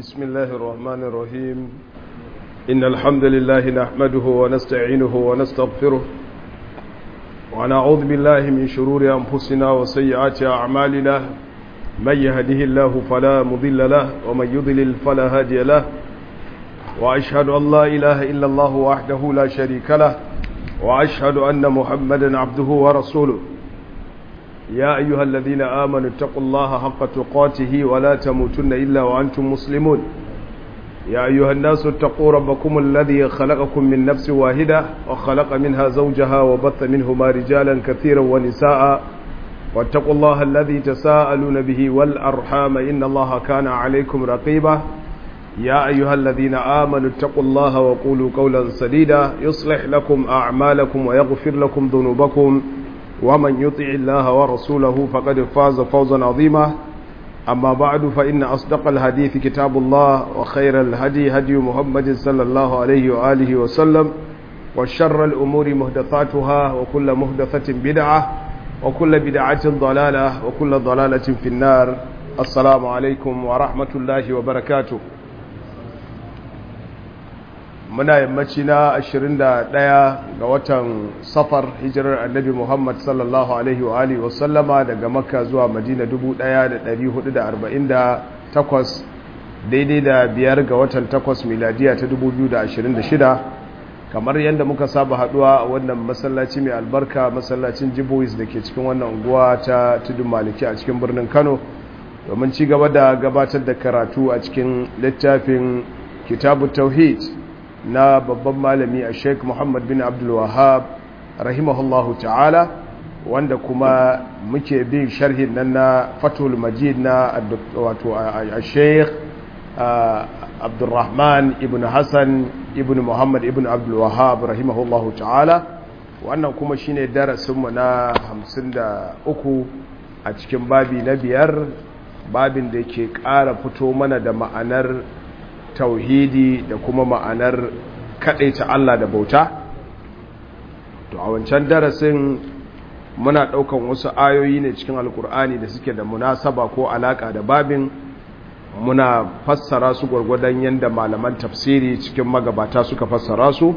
بسم الله الرحمن الرحيم إن الحمد لله نحمده ونستعينه ونستغفره ونعوذ بالله من شرور أنفسنا وسيئات أعمالنا من يهده الله فلا مضل له ومن يضلل فلا هادي له وأشهد أن لا إله إلا الله وحده لا شريك له وأشهد أن محمدا عبده ورسوله يا أيها الذين آمنوا اتقوا الله حق تقاته ولا تموتن إلا وأنتم مسلمون يا أيها الناس اتقوا ربكم الذي خلقكم من نفس واحدة وخلق منها زوجها وبث منهما رجالا كثيرا ونساء واتقوا الله الذي تساءلون به والأرحام إن الله كان عليكم رقيبا يا أيها الذين آمنوا اتقوا الله وقولوا قولا سديدا يصلح لكم أعمالكم ويغفر لكم ذنوبكم ومن يطع الله ورسوله فقد فاز فوزا عظيما أما بعد فإن أصدق الحديث كتاب الله وخير الهدي هدي محمد صلى الله عليه وآله وسلم وشر الأمور محدثاتها وكل محدثة بدعة وكل بدعة ضلالة وكل ضلالة في النار السلام عليكم ورحمة الله وبركاته muna yammaci na 21 ga watan safar hijirar annabi Muhammad sallallahu alaihi wa alihi wasallama daga makka zuwa madina 1448 daidai da 5 ga watan 8 miladiya ta 2026 kamar yadda muka saba haduwa a wannan masallaci mai albarka masallacin Jibois da ke cikin wannan unguwa ta tudun maliki a cikin birnin Kano domin ci gaba da gabatar da karatu a cikin littafin kitabut tauhid na babban malami a sheik Muhammad bin Abdul Wahhab rahimahullahu ta'ala wanda kuma muke bin sharhin nan na Fathul Majid na wato a sheik Abdurrahman ibn Hassan ibn Muhammad ibn Abdul Wahhab rahimahullahu ta'ala wannan kuma shine darasinmu na 53 a cikin babi na 5 babin da ke ƙara fito mana da ma'anar tauhidi da kuma ma'anar kaɗaita Allah da bauta. To a wancan darasin muna ɗaukan wasu ayoyi ne cikin alkur'ani da suke da munasaba ko alaƙa da babin muna fassara su gwargwadon yadda malaman tafsiri cikin magabata suka fassara su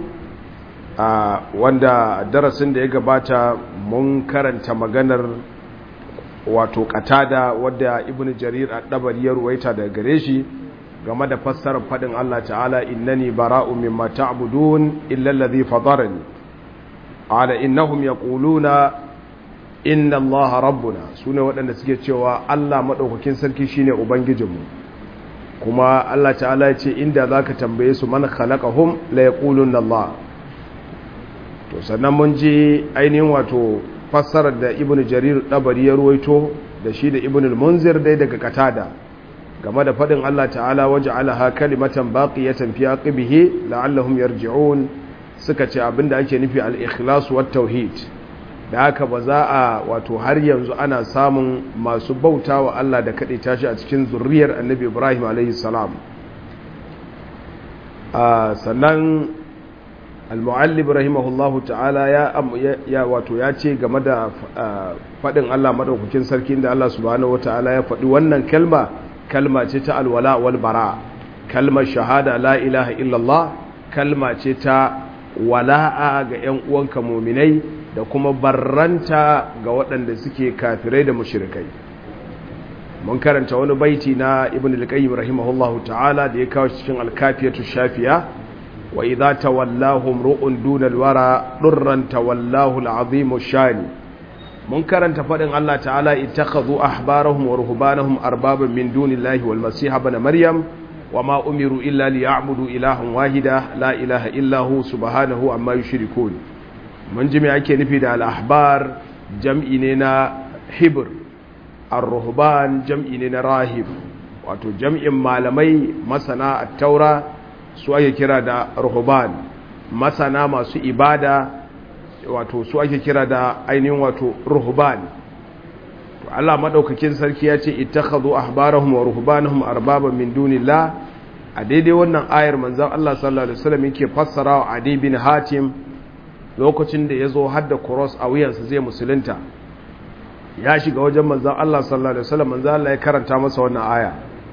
wanda darasin da ya gabata mun karanta maganar wato qatada wadda ibnu jarir ad-dabari ya ruwaita daga gare shi game da fassarar fadin Allah ta'ala innani bara'un mimma ta'budun illa alladhi fatarani ala innahum yaquluna inna Allaha rabbuna sune waɗanda suke cewa Allah madaukakin sarki shine ubangijinmu kuma Allah ta'ala ya ce inda zaka tambaye su man khalaqahum la yaquluna Allah to sannan mun ji ainihin wato fassarar da ibnu jarir dabari ya ruwaito da shi da ibnu al-munzir dai daga qatada game da faɗin Allah ta'ala waje alaha kalimatan baqiyatan fi aqibihi la'allahum yarji'un suka ce abinda ake nufi al-ikhlas wat tauhid da haka ba za a wato har yanzu ana samun masu bautawa Allah da kade tashi a cikin zurriyar Annabi Ibrahim alayhi salam sannan al-muallib rahimahullahu ta'ala ya wato ya ce game da faɗin Allah madaukakin sarki inda Allah subhanahu wataala ya faɗi wannan kalma ce ta alwala wal bara kalmar shahada la ilaha illallah kalma ce ta wala'a ga ƴan uwanka mu'minai da kuma barranta ga waɗanda suke kafirai da mushrikai mun karanta wani baiti na ibn al-qayyim rahimahullahu ta'ala da ya kawo cikin al-kafiyatu shafiya wa idza tawallahum ru'un duna al-wara durran tawallahu al-azim shani mun karanta faɗin Allah ta'ala ittakhadhu ahbarahum wa ruhbanahum arbaban min dunillahi wal masiha ibn maryam wama umiru illa liya'budu ilahan wahida la ilaha illa hu subhanahu amma yushrikun mun ji me ake nufi da al-ahbar jam'i ne na hibr ar-ruhban jam'i ne na rahib wato jam'in malamai masana at-taura su ake kira da ruhban masana masu ibada wato su ake kira da ainihin wato ruhban to Allah madaukakin sarki ya ce ittakhadhu ahbarahum wa ruhbanahum arbaban min dunillah a daidai wannan ayar manzon Allah sallallahu alaihi wasallam yake fassara wa Adi bin Hatim lokacin da yazo hadda cross a wuyansa zai musulunta ya shiga wajen manzon Allah sallallahu alaihi wasallam manzon Allah ya karanta masa wannan aya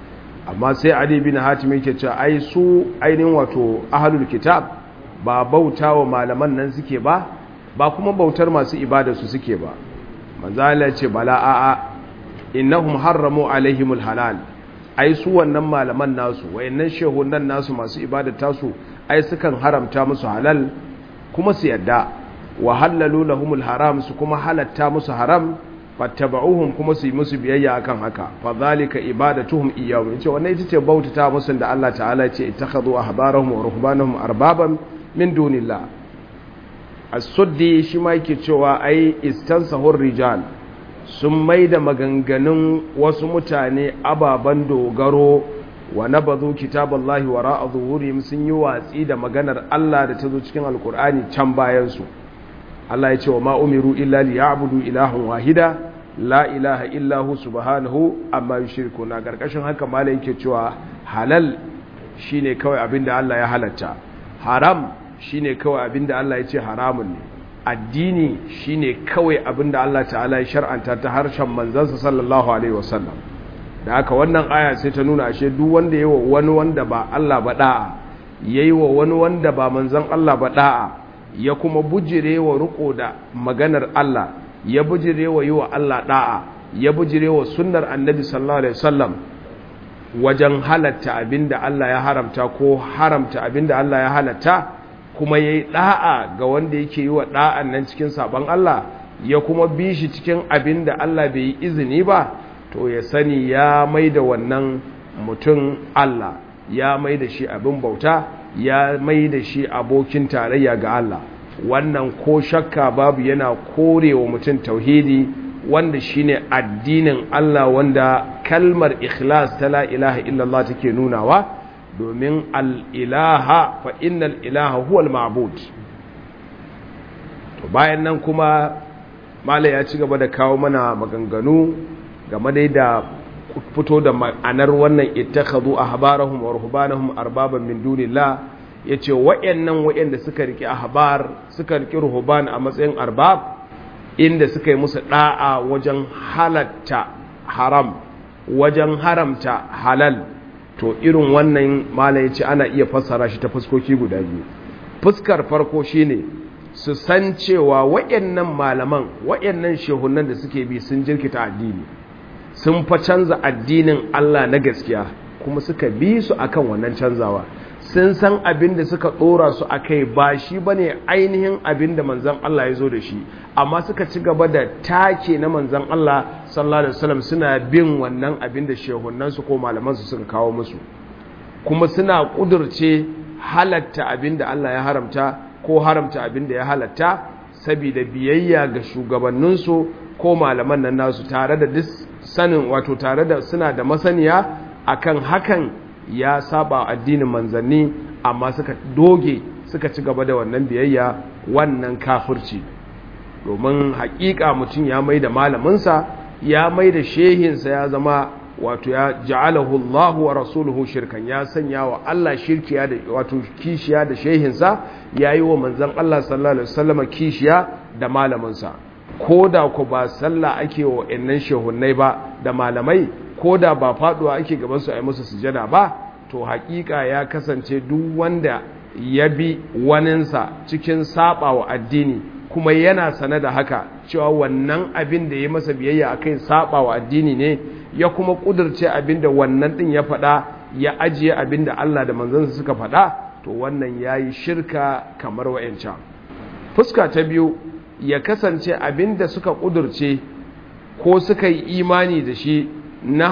amma sai Adi bin Hatim yake cewa ai su ainihin wato ahlul kitab ba bautawa malaman nan suke ba kuma bautar masu ibada su suke ba. manzo Allah ya ce bala a'a innahum harramu alaihimul halal, ai su wannan malaman nasu wayannan shehunan nasu masu ibadar tasu ai sukan haramta musu halal kuma su yadda, wa halalu lahumul haram su kuma halatta musu haram, fattaba'uhum kuma su yi musu biyayya akan haka, fa zalika ibadatuhum iyyahum. yace wannan ita ce bautata musu da Allah ta'ala ce ittakhadhu ahbarahum wa ruhbanahum arbaban min dunillah. as-suddi shi ma yake cewa ai istansahur rijal, sun maida maganganun wasu mutane ababan dogaro, wa nabadhu kitaballahi wara'a zuhurihim, sun yi watsi da maganar Allah da ta zo cikin alkur'ani can bayan su. Allah ya ce wa ma umiru illa liya'budu ilahan wahida la ilaha illa hu subhanahu amma yushriku. na karkashin haka malai yake cewa halal shine kawai abinda Allah ya halatta, haram shine kawai abinda Allah ya ce haramun ne, addini shine kawai abinda Allah ta'ala ya shar'anta ta harshen manzansa sallallahu alaihi wasallam. da haka wannan aya sai ta nuna ashe duk wanda yayi wa wani wanda ba Allah ba da'a, yayi wa wani wanda ba manzon Allah ba da'a, ya kuma bujire wa riko da maganar Allah, ya bujire wa yi wa Allah da'a, ya bujire wa sunnar annabi sallallahu alaihi wasallam wajen halatta abinda Allah ya haramta ko haramta abinda Allah ya halatta, kuma yayi da'a ga wanda yake yi wa da'an nan cikin saban Allah, ya kuma bi shi cikin abinda Allah bai yi izini ba, to ya sani ya maida wannan mutum Allah, ya maida shi abin bauta, ya mai da shi abokin tarayya ga Allah. wannan ko shakka babu yana korewa mutum tauhidi, wanda shine addinin Allah, wanda kalmar ikhlas ta la ilaha illallah take nunawa, domin al-ilaha fa innal ilaha huwal ma'bud. to bayan nan kuma mala ya ci gaba da kawo mana maganganu game dai da fito da ma'anar wannan ittakhadhu ahbarahum wa ruhbanahum arbaban min dunillah. yace wa'anda suka riki ahbar, suka riki ruhban a matsayin arbab, inda suka yi musu da'a wajen halatta haram, wajen haramta halal, to irin wannan mala yace ana iya fassara shi ta fuskoki guda biyu. fuskar farko shine su san cewa wa'annan malaman, wa'annan shehunan da suke bi sun jirkita addini, sun fa canza addinin Allah na gaskiya, kuma suka bi su akan wannan canzawa. sun san abin da suka dora su akai ba shi bane ainihin abin da manzon Allah ya zo da shi, amma suka ci gaba da take na manzon Allah sallallahu alaihi wasallam, suna bin wannan abin da shehunan su ko malaman su suka kawo musu, kuma suna kudurce halatta abin da Allah ya haramta ko haramta abin da ya halatta, saboda biyayya ga shugabanninsu ko malaman nan nasu, tare da sanin, wato tare da suna da masaniya akan hakan ya saba addinin manzanni, amma suka doge suka ci gaba da wannan biyayya, wannan kafirci. domin hakika mutum ya mai da malaminsa, ya mai da shehinsa, ya zama wato ya ja'alahu Allah wa rasuluhu shirkan, ya sanya wa Allah shirkiya da wato kishiya da shehinsa, yayi wa manzon Allah sallallahu alaihi wasallam kishiya da malaminsa. koda ku ba sallah ake wa innan shehunnai ba da malamai, koda ba faduwa ake gaban su ayi musu sujada ba, to hakika ya kasance duk wanda ya bi waninsa cikin saba wa addini, kuma yana sane da haka cewa wannan abin da ya masa biyayya akai saba wa addini ne, ya kuma kudurce abin da wannan din ya faɗa, ya ajiye abin da Allah da manzansa suka faɗa, to wannan yayi shirka kamar wa'ancan. fuska ta biyu, ya kasance abin da suka kudurce ko suka yi imani da shi na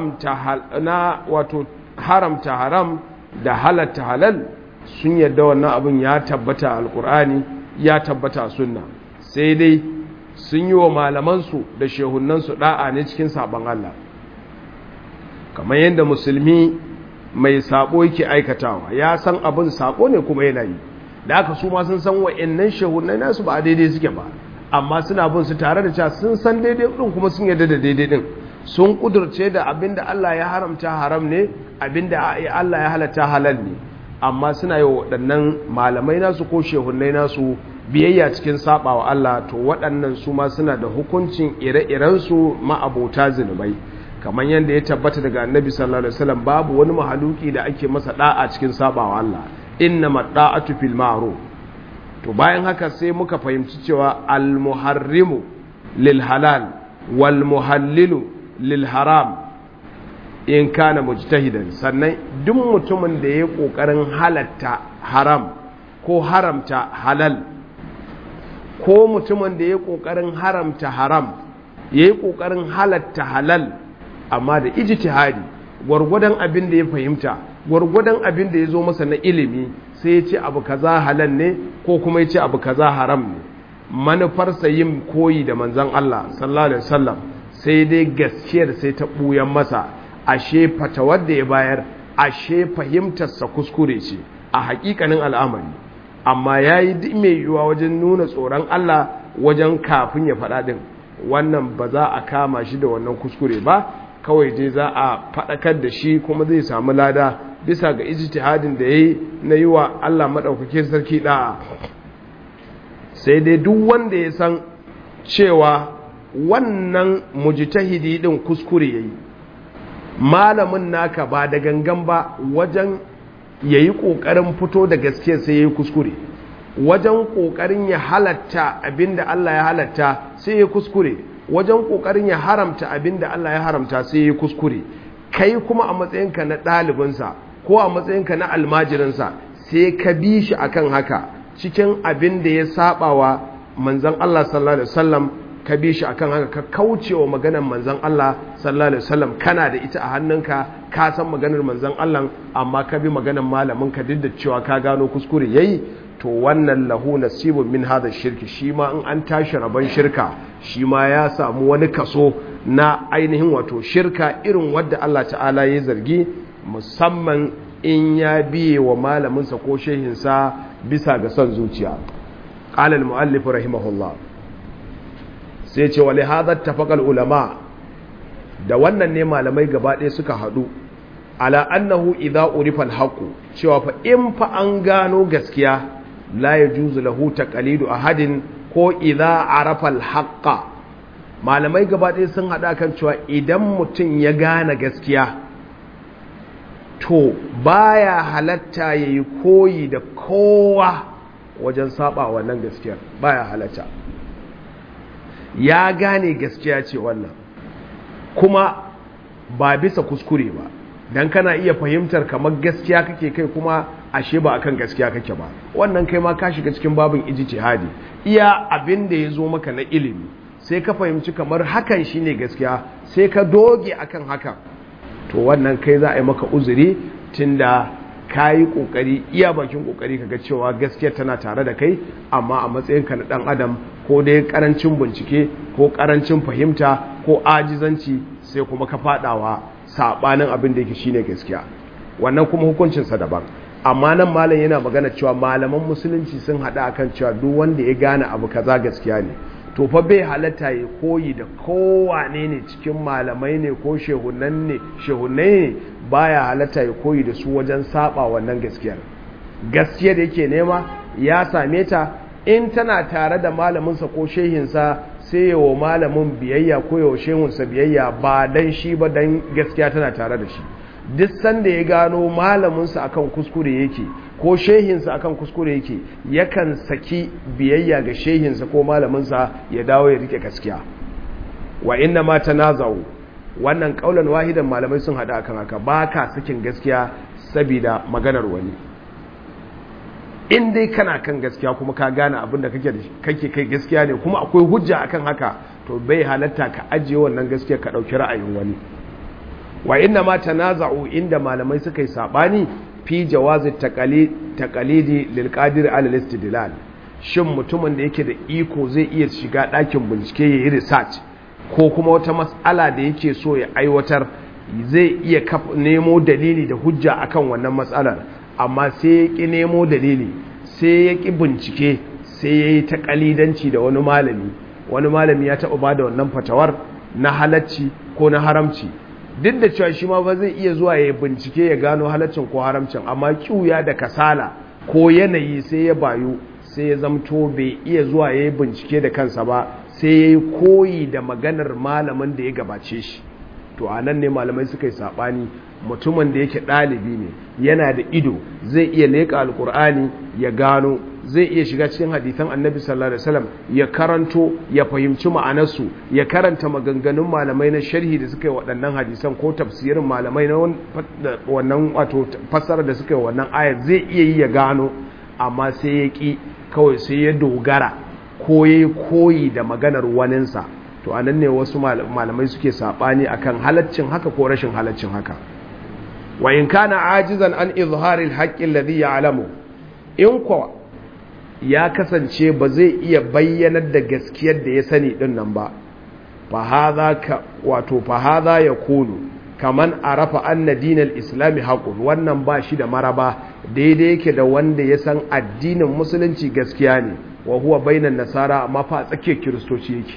haramta haram da halatta halal, sun yadda wannan abin ya tabbata a alkur'ani, ya tabbata a sunna, sai dai sun yi wa malamansu da shehunansu da'a ne cikin saban Allah, kamar yadda musulmi mai sabo yake aikatawa, ya san abin sabo ne kuma yana yi, da aka su ma sun san wa'annan shehunai nasu ba daidai suke ba, amma suna bin su tare da cewa sun san daidai din kuma sun yarda da daidai din, sun kudurce da abinda Allah ya haramta haram ne, abinda Allah ya halatta halal ne, amma suna yi waɗannan malamai nasu ko shehunai nasu biyayya cikin sabawa Allah, to waɗannan su ma suna da hukuncin ire-iren su ma'abota zinubai. kamar yadda ya tabbata daga annabi sallallahu alaihi wasallam babu wani mahaluki da ake masa da'a cikin sabawa Allah innama da'atu fil ma'ruf. to bayan haka sai muka fahimci cewa al muharrimu lil halal wal muhallilu lil haram in kana mujtahidan. sannan duk mutumin da ya kokarin halatta haram ko haramta halal, ko mutumin da ya kokarin haramta haram yayi kokarin halatta halal amma da ijtihadi gwargwadon abin da ya fahimta, gwargwadon abin da ya zo masa na ilimi, sai ya ce abu kaza halal ne ko kuma ya ce abu kaza haram ne, manufarsa yin koyi da manzon Allah sallallahu alaihi wasallam, sai dai gaskiyar sai ta buyan masa, ashe fatawar da ya bayar ashe fahimtarsa kuskure ce a hakikanin al'amari, amma yayi duk mai yiwuwa wajen nuna tsoron Allah wajen kafin ya faɗa din, wannan ba za a kama shi da wannan kuskure ba, kawai dai za a faɗakar da shi kuma zai samu lada bisa ga ijtihadin da yayi na yi wa Allah madaukake sarki da'a. sai dai duk wanda ya san cewa wannan mujtahidi din kuskure yayi, malamin naka ba da gangan ba wajen yayi kokarin fito da gaskiya sai yayi kuskure, wajen kokarin ya halatta abinda Allah ya halatta sai yayi kuskure, wajen kokarin ya haramta abinda Allah ya haramta sai yayi kuskure, kai kuma a matsayinka na ɗalibinsa ko a matsayinka na almajirinsa sai ka bi shi akan haka cikin abin da ya sabawa manzon Allah sallallahu alaihi wasallam, ka bi shi akan haka ka kaucewa maganar manzon Allah sallallahu alaihi wasallam, kana da ita a hannunka ka san maganar manzon Allah amma ka bi maganar malamin ka duk da cewa ka gano kuskure yayi, to wannan lahu nasibun min hada shirki, shi ma in an tashi rabon shirka shi ma ya samu wani kaso na ainihin wato shirka irin wadda Allah ta'ala ya zargi, musamman in ya biye wa malaminsa ko shehinsa bisa ga son zuciya. qala al-muallif rahimahullah, sai ce wa lihadha tafaqal ulama, da wannan ne malamai gaba ɗaya suka haɗu ala annahu idza urifa al-haqq, cewa fa in fa an gano gaskiya la yajuzu lahu taqlidu ahadin, ko idza arafa al-haqq, malamai gaba ɗaya sun haɗa kan cewa idan mutum ya gane gaskiya to baya halatta yayi koyi da kowa wajen saba wannan gaskiyar, baya halatta. Ya gane gaskiya ce wannan kuma ba bisa kuskure ba, dan kana iya fahimtar kamar gaskiya kake kai kuma ashe ba akan gaskiya kake ba, wannan kai ma ka shiga cikin babin ijtihadi. Iya abin da ya zo maka na ilimi sai ka fahimci kamar hakan shine gaskiya, sai ka doge akan hakan, to wannan kai za a yi maka uzuri tunda kayi kokari iya bakin kokari kaga cewa gaskiya tana tare da kai, amma a matsayin ka na dan adam ko dai karancin bincike ko karancin fahimta ko ajizanci sai kuma ka fadawa sabanin abin da yake shine gaskiya, wannan kuma hukuncin sa daban. amma nan malam yana magana cewa malaman musulunci sun hada akan cewa duk wanda ya gane abu kaza gaskiya ne, to fa bai halatta ya koyi da kowane ne cikin malamai ne ko shehunai ne, baya halatta ya koyi da su wajen saba wannan gaskiyar. Gaskiyar da yake nema ya same ta, in tana tare da malaminsa ko shehinsa sai yawo malamin biyayya ko yawo shehunsa biyayya, ba dan shi ba dan gaskiya tana tare da shi. Duk sanda ya gano malaminsa akan kuskure yake ko shehinsa akan kuskure yake, yakan saki biyayya ga shehinsa ko malaminsa ya dawo ya rike gaskiya. Wa inna ma tanaza'u, wannan kaulan wahidan malamai sun hada akan haka, ba ka sakin gaskiya saboda maganar wani. In dai kana kan gaskiya kuma ka gane abin da kake kai gaskiya ne kuma akwai hujja akan haka, to bai halatta ka ajiye wannan gaskiya ka dauki ra'ayin wani. Wa inna ma tanaza'u, inda malamai suka yi sabani fi jawazi taqalidi lil qadir ala al-istidlal, shin mutumin da yake da iko zai iya shiga ɗakin bincike yayi research ko kuma wata mas'ala da yake so ya aiwatar, zai iya nemo dalili da hujja akan wannan mas'alar, amma sai ya ki nemo dalili, sai ya ki bincike, sai yayi taqalidanci da wani malami ya taba bada wannan fatawar na halacci ko na haramci, duk da cewa shi ma ba zai iya zuwa ya bincike ya gano halaccin ko haramcin, amma kiuya da kasala ko yanayi sai ya bayu sai ya zamto bai iya zuwa ya bincike da kansa ba, sai ya yi koyi da maganar malamin da ya gabace shi. to a nan ne malamai suka yi saɓani. Mutumin da yake ɗalibi ne yana da ido zai iya leƙa alƙur'ani ya gano, zai iya shiga cikin hadithan annabi sallallahu alaihi wasallam ya karanto ya fahimci ma'anarsu, ya karanta maganganun malamai na sharhi da suka yi waɗannan hadisan ko tafsirin malamai na wannan wato fassara da suka yi wannan ayat, zai iya yi ya gano, amma sai ya ƙi, kawai sai ya dogara ko ya koyi da maganar waninsa. To anan ne wasu malamai suke saɓani akan halaccin haka ko rashin halaccin haka. wa in kana ajizan an izharil haqqi alladhi ya'lamu, in kuwa ya kasance ba zai iya bayyanar da gaskiyar da ya sani din nan ba, fa hadha yakunu kaman arafa anna dinal islami haqqun, wannan ba shi da maraba, daidai yake da wanda ya san addinin musulunci gaskiya ne, wa huwa bainan nasara, amma fa tsakiyar kiristoci yake.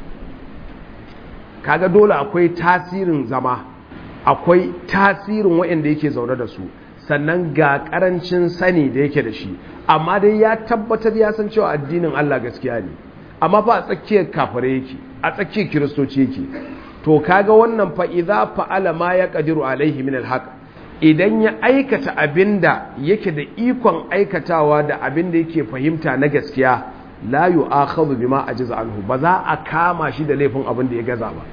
Kaga dole akwai tasirin zama, akwai tasirin waɗanda yake zaune da su, sannan ga ƙarancin sani da yake da shi, amma dai ya tabbatar ya san cewa addinin Allah gaskiya ne, amma fa a tsakiyar kafirai yake, a tsakiyar kiristoci yake. To kaga wannan fa idza fa'ala ma yaqdiru alaihi min alhaq, idan ya aikata abinda yake da ikon aikatawa da abinda yake fahimta na gaskiya, la yu'akhadhu bima ajiza anhu, ba za a kama shi da laifin abin da ya gaza ba.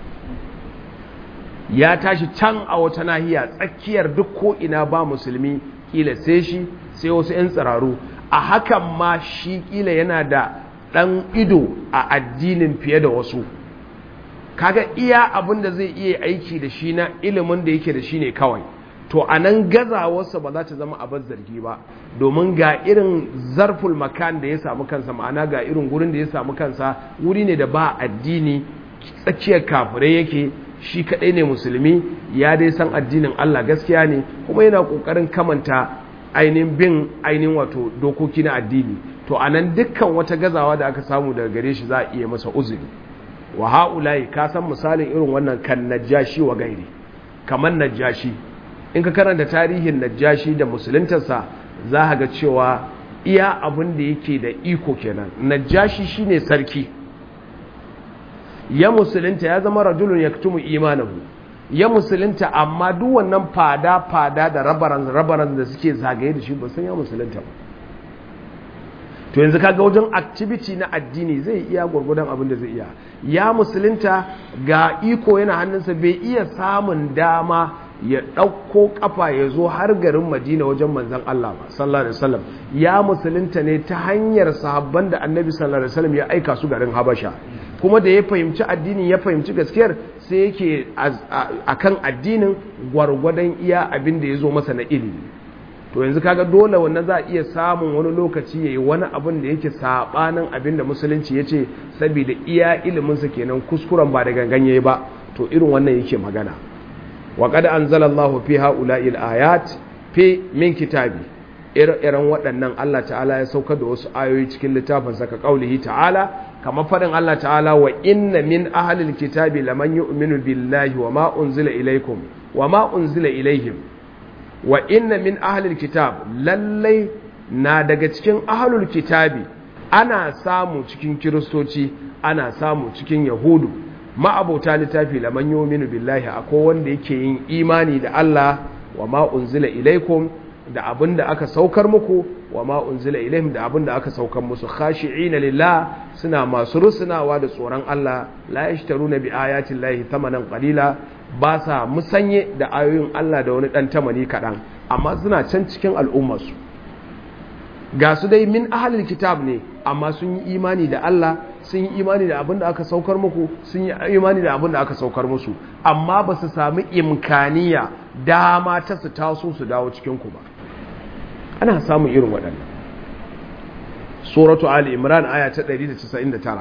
Ya tashi can a wata nahiya tsakiyar duk ko ina ba musulmi, kila sai shi sai wasu 'yan tsiraru, a hakan ma shi kila yana da ɗan ido a addinin fiye da wasu. Kaga iya abin da zai iya aiki da shi na ilimin da yake da shi ne kawai, to a nan gazawarsa ba za ta zama abin zargi ba, domin ga irin zarful makan da ya samu kansa, ma'ana ga irin gurin da ya samu kansa, wuri ne da ba addini, tsakiyar kafirai yake, shi kaɗai ne musulmi, ya dai san addinin Allah gaskiya ne, kuma yana ƙoƙarin kamanta ainihin bin ainihin wato dokoki na addini. To a nan dukkan wata gazawa da aka samu daga gare shi za a iya masa uzuri. Wa ha'ulai, ka san misalin irin wannan kan Najashi wa gairi, kamar Najashi, in ka karanta tarihin Najashi da musuluntarsa za ka ga cewa iya abin da yake da iko kenan. Najashi shine sarki, ya musulunta, ya zama rajulun yaktumu imanahu, ya musulunta, amma duk wannan fada da rabaran da suke zagaye da shi ba san ya musulunta ba. To yanzu kaga wajen activity na addini zai iya gurgudan abin da zai iya. Ya musulunta, ga iko yana hannunsa, bai iya samun dama ya ɗauko ƙafa ya zo har garin Madina wajen manzan Allah ba sallallahu alaihi wasallam. Ya musulunta ne ta hanyar sahabban da Annabi sallallahu alaihi wasallam ya aika su garin Habasha, kuma da ya fahimci addini, ya fahimci gaskiyar, sai yake akan addinin gwargwadon iya abin da ya zo masa na ilimi. To yanzu kaga dole wannan za a iya samun wani lokaci yayi wani abin da yake sabanin abin da musulunci yace, saboda iya ilimin sa kenan, kuskuren ba da gangan yayi ba. To irin wannan yake magana. Wa qad anzalallahu fi haula'il ayat fi min kitabi, irin waɗannan Allah ta'ala ya saukar da wasu ayoyi cikin littafin sa, ka kaulihi ta'ala, kamar faɗin Allah ta'ala, wa inna min ahlil kitabi laman yu'minu billahi wa ma unzila ilaykum wa ma unzila ilayhim. Wa inna min ahlil kitab, lallai na daga cikin ahlul kitabi, ana samu cikin kiristoci, ana samu cikin yahudu, ma'abota littafi, laman yu'minu billahi, akwai wanda yake yin imani da Allah, wa ma unzila ilaykum, da abin da aka saukar muku, wa ma unzila ilaihim, da abin da aka saukar musu, khashi'ina lillah, suna masu rusunawa da tsoron Allah, la yashtaruna bi ayati llahi thamanan qalila, ba sa musanye da ayoyin Allah da wani dan tamani kadan, amma suna can cikin al'ummarsu. Ga su dai min ahlil kitab ne, amma sun yi imani da Allah, sun yi imani da abin da aka saukar muku, sun yi imani da abin da aka saukar musu, amma ba su sami imkaniya, dama ta su taso su dawo cikinku ba. Ana samun irin waɗannan. Suratu Ali Imran aya ta 199.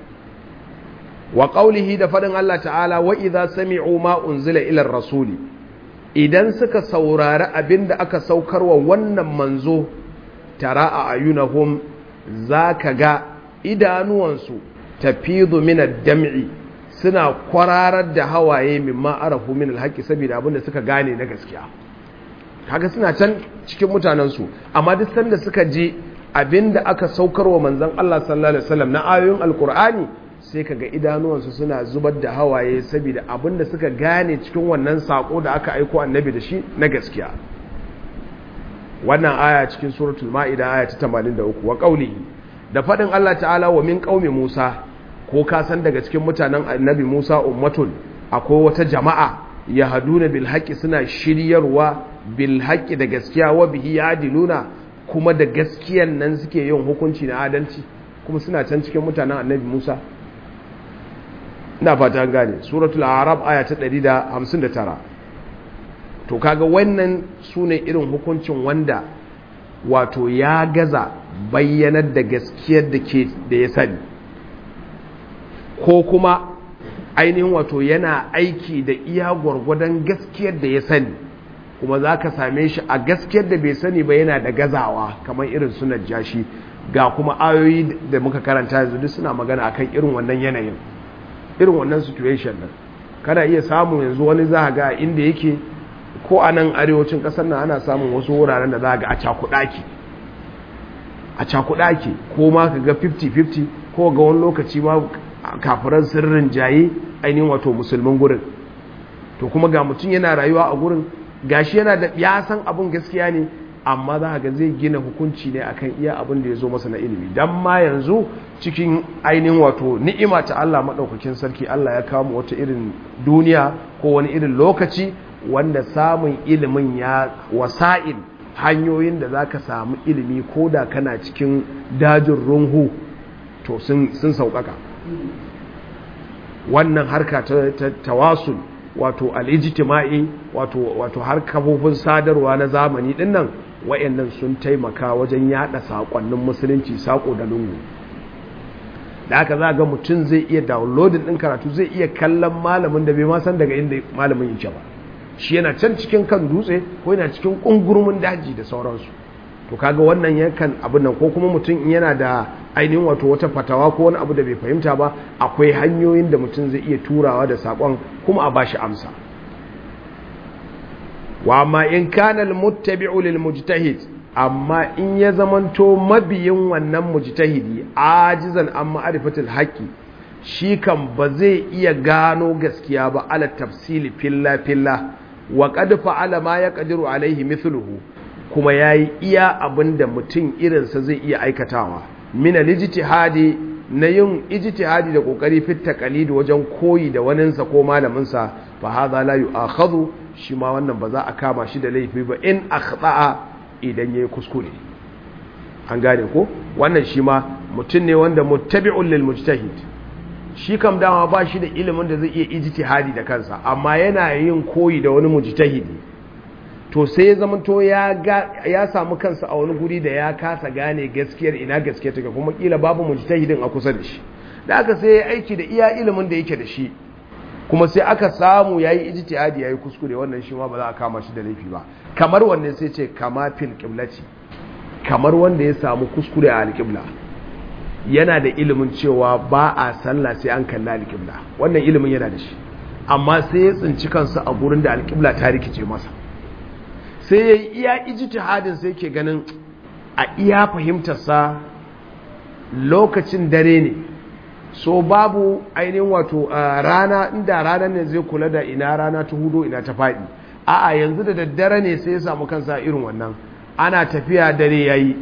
Wa qawlihi, da faɗin Allah ta'ala, wa idza sami'u ma unzila ila rasuli, idan suka saurari abinda aka saukarwa wannan manzo, tara a ayunahum, zaka ga idanuwansu tafidu min ad-dam'i, suna kwararar da hawaye mimma arafu min al-haqqi, saboda abinda suka gane na gaskiya. Kaga suna can cikin mutanensu, amma duk sanda suka je abinda aka saukarwa manzon Allah sallallahu alaihi wasallam na ayoyin alkur'ani, sai kaga idanuwansu suna zubar da hawaye saboda abinda suka gane cikin wannan sako da aka aiko annabi da shi na gaskiya. Wannan aya cikin suratul ma'ida aya ta 83 wa qaulihi da fadin Allah ta'ala wa min qaumi Musa, ko ka san daga cikin mutanen annabi Musa ummatun akwai wata jama'a yahduna bil haqqi suna shiryarwa bil haqqi da gaskiya wa bihi yadiluna kuma da gaskiyan nan suke yin hukunci na adalci, kuma suna can cikin mutanen annabi Musa. Ina fata an gane suratul a'raf aya ta 159. to kaga wannan sune irin hukuncin wanda wato ya gaza bayyanar da gaskiyar da ya sani, ko kuma ainihin wato yana aiki da iya gwargwadon gaskiyar da ya sani, kuma za ka same shi a gaskiyar da bai sani ba yana da gazawa kamar irin sunan jashi. Ga kuma ayoyi da muka karanta yanzu duk suna magana akan irin wannan yanayin, irin wannan situation din. Kana iya samun yanzu wani za ga inda yake, ko a nan arewacin ƙasar nan ana samun wasu wuraren da za ga a cakuɗaki, ko ma ka ga 50-50, ko ga wani lokaci ma kafiran sirrin jaye ainihin wato musulmin gurin. To kuma ga mutum yana rayuwa a gurin, gashi yana da ya san abin gaskiya ne, amma za ga zai gina hukunci ne akan iya abin da ya zo masa na ilimi. Dan ma yanzu cikin ainihin wato ni'ima ta Allah maɗaukakin sarki, Allah ya kawo wata irin duniya ko wani irin lokaci wanda samun ilimin ya wasa'il, hanyoyin da za ka samu ilimi ko da kana cikin dajin runhu to sun sauƙaƙa. Wannan harka ta tawasul wato al'ijtima'i wato har kafofin sadarwa na zamani dinnan, wayannan sun taimaka wajen yada sakonnin musulunci sako da lungu. Da haka za ga mutum zai iya downloading din karatu, zai iya kallon malamin da bai ma san daga inda malamin yake ba, shi yana can cikin kan dutse ko yana cikin kungurumin daji da sauransu. To kaga wannan yakan abin nan, ko kuma mutum yana da ainihin wato wata fatawa ko wani abu da bai fahimta ba, akwai hanyoyin da mutum zai iya turawa da sakon kuma a bashi amsa. Wa amma in kana al-muttabi'u lil mujtahid, amma in ya zamanto mabiyin wannan mujtahidi ajizan an ma'rifatil haqqi, shi kan ba zai iya gano gaskiya ba ala tafsili filla filla, wa qad fa'ala ma yaqdiru alaihi mithluhu, kuma yayi iya abinda mutum irinsa zai iya aikatawa min al-ijtihadi, na yin ijtihadi da kokari fit taqlid wajen koyi da waninsa ko malaminsa, fa hadha la yu'akhadhu, shi ma wannan ba za a kama shi da laifi ba in akhta'a, idan yayi kuskure. An gane ko wannan shi ma mutum ne wanda muttabi'un lil mujtahid, shi kam dama ba shi da ilimin da zai iya ijtihadi da kansa, amma yana yin koyi da wani mujtahidi. To sai ya zama to ya samu kansa a wani guri da ya kasa gane gaskiyar ina gaskiya take, kuma kila babu mujtahidin a kusa da shi. Da aka sai ya aiki da iya ilimin da yake da shi, kuma sai aka samu yayi ijtihadi yayi kuskure, wannan shi ma ba za a kama shi da laifi ba. Kamar wanne sai ce kama fil qiblati, kamar wanda ya samu kuskure a alqibla, yana da ilimin cewa ba a sallah sai an kalla alqibla, wannan ilimin yana da shi, amma sai ya tsinci kansa a gurin da alqibla ta rikice masa, sai ya yi iya ijtihadin sai ke ganin a iya fahimtarsa lokacin dare ne, so babu ainihin wato rana, inda rana ne zai kula da ina rana ta hudo ina ta faɗi. A'a yanzu da daddare ne sai ya samu kansa irin wannan, ana tafiya dare yayi,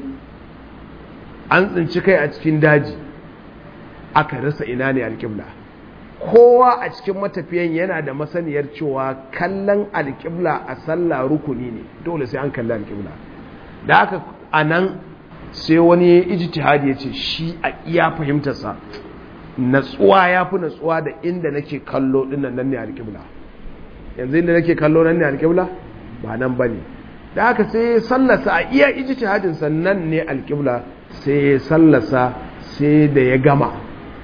an tsinci kai a cikin daji, aka rasa ina ne alƙibla. Kowa a cikin matafiyan yana da masaniyar cewa kallon alƙibla a sallah rukuni ne, dole sai an kalli alƙibla. Da haka a nan sai wani ya ijtihadi ya ce shi a iya fahimtarsa natsuwa ya fi natsuwa da inda nake kallo dinnan nan ne alƙibla. Yanzu inda nake kallo nan ne alƙibla ba nan ba ne. Da haka sai ya sallasa a iya ijtihadin sannan ne alƙibla, sai ya sallasa sai da ya gama,